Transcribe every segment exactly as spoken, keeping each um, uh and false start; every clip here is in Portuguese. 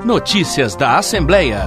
Notícias da Assembleia.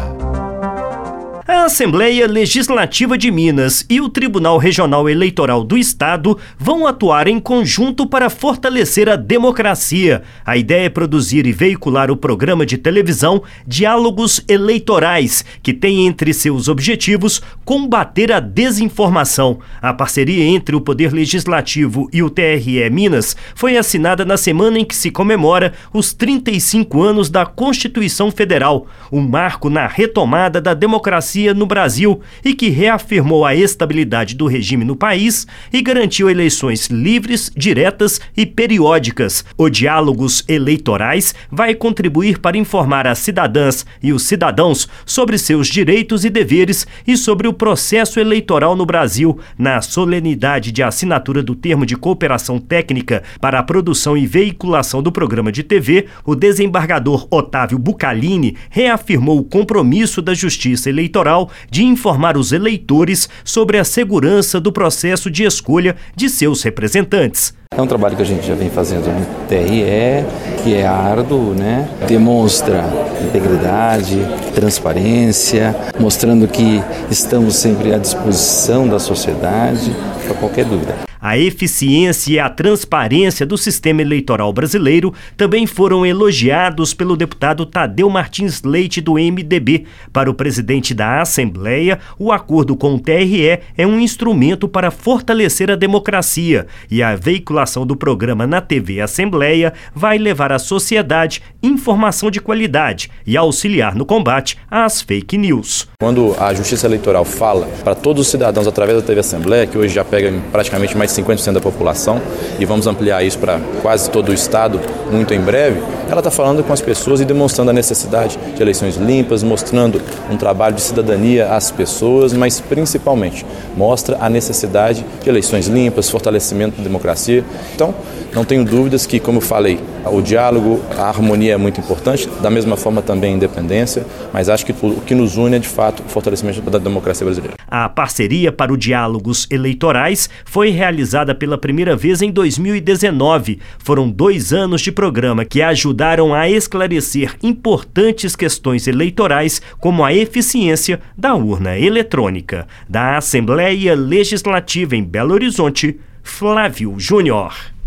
A Assembleia Legislativa de Minas e o Tribunal Regional Eleitoral do Estado vão atuar em conjunto para fortalecer a democracia. A ideia é produzir e veicular o programa de televisão Diálogos Eleitorais, que tem entre seus objetivos combater a desinformação. A parceria entre o Poder Legislativo e o T R E Minas foi assinada na semana em que se comemora os trinta e cinco anos da Constituição Federal, um marco na retomada da democracia no Brasil e que reafirmou a estabilidade do regime no país e garantiu eleições livres, diretas e periódicas. O Diálogos Eleitorais vai contribuir para informar as cidadãs e os cidadãos sobre seus direitos e deveres e sobre o processo eleitoral no Brasil. Na solenidade de assinatura do termo de cooperação técnica para a produção e veiculação do programa de T V, o desembargador Otávio Bucalini reafirmou o compromisso da Justiça Eleitoral de informar os eleitores sobre a segurança do processo de escolha de seus representantes. É um trabalho que a gente já vem fazendo no T R E, que é árduo, né? Demonstra integridade, transparência, mostrando que estamos sempre à disposição da sociedade para qualquer dúvida. A eficiência e a transparência do sistema eleitoral brasileiro também foram elogiados pelo deputado Tadeu Martins Leite, do M D B. Para o presidente da Assembleia, o acordo com o T R E é um instrumento para fortalecer a democracia e a veiculação do programa na T V Assembleia vai levar à sociedade informação de qualidade e auxiliar no combate às fake news. Quando a Justiça Eleitoral fala para todos os cidadãos através da T V Assembleia, que hoje já pega praticamente mais de cinquenta por cento da população, e vamos ampliar isso para quase todo o estado muito em breve, ela está falando com as pessoas e demonstrando a necessidade de eleições limpas, mostrando um trabalho de cidadania às pessoas, mas principalmente mostra a necessidade de eleições limpas, fortalecimento da democracia. Então, não tenho dúvidas que, como eu falei, o diálogo, a harmonia é muito importante, da mesma forma também a independência, mas acho que o que nos une é, de fato, o fortalecimento da democracia brasileira. A parceria para o Diálogos Eleitorais foi realizada pela primeira vez em dois mil e dezenove. Foram dois anos de programa que ajudaram a esclarecer importantes questões eleitorais, como a eficiência da urna eletrônica. Da Assembleia Legislativa em Belo Horizonte, Flávio Júnior.